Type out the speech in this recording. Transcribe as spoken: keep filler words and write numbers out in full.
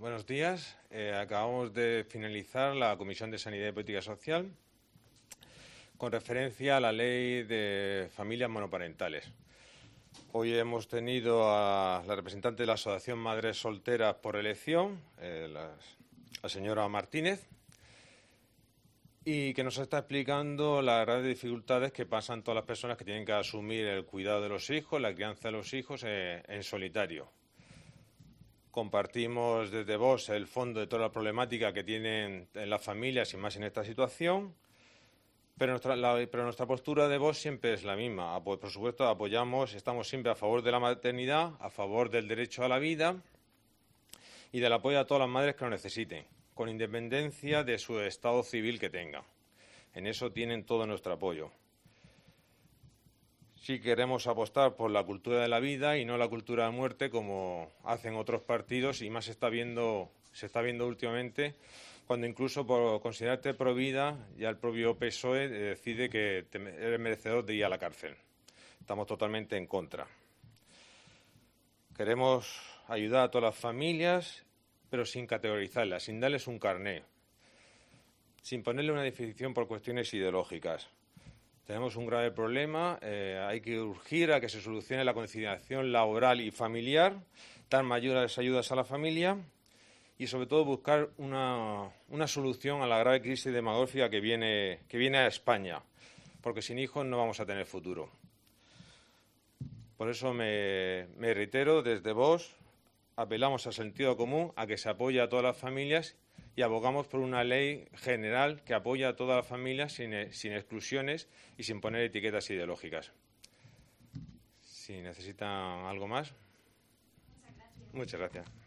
buenos días. Eh, acabamos de finalizar la Comisión de Sanidad y Política Social con referencia a la Ley de Familias Monoparentales. Hoy hemos tenido a la representante de la Asociación Madres Solteras por elección, eh, la, la señora Martínez, y que nos está explicando las grandes dificultades que pasan todas las personas que tienen que asumir el cuidado de los hijos, la crianza de los hijos eh, en solitario. Compartimos desde Vox el fondo de toda la problemática que tienen en las familias y más en esta situación, pero nuestra, la, pero nuestra postura de Vox siempre es la misma. Por supuesto, apoyamos, estamos siempre a favor de la maternidad, a favor del derecho a la vida y del apoyo a todas las madres que lo necesiten, con independencia de su estado civil que tengan. En eso tienen todo nuestro apoyo. Sí queremos apostar por la cultura de la vida y no la cultura de la muerte como hacen otros partidos y más se está viendo, se está viendo últimamente cuando incluso por considerarte pro vida ya el propio P S O E decide que te eres merecedor de ir a la cárcel. Estamos totalmente en contra. Queremos ayudar a todas las familias, pero sin categorizarlas, sin darles un carné, sin ponerle una definición por cuestiones ideológicas. Tenemos un grave problema, eh, hay que urgir a que se solucione la conciliación laboral y familiar, dar mayores ayudas a la familia y, sobre todo, buscar una, una solución a la grave crisis demográfica que viene, que viene a España, porque sin hijos no vamos a tener futuro. Por eso me, me reitero, desde Vox apelamos al sentido común, a que se apoye a todas las familias y abogamos por una ley general que apoya a todas las familias sin, sin exclusiones y sin poner etiquetas ideológicas. Si necesitan algo más. Muchas gracias. Muchas gracias.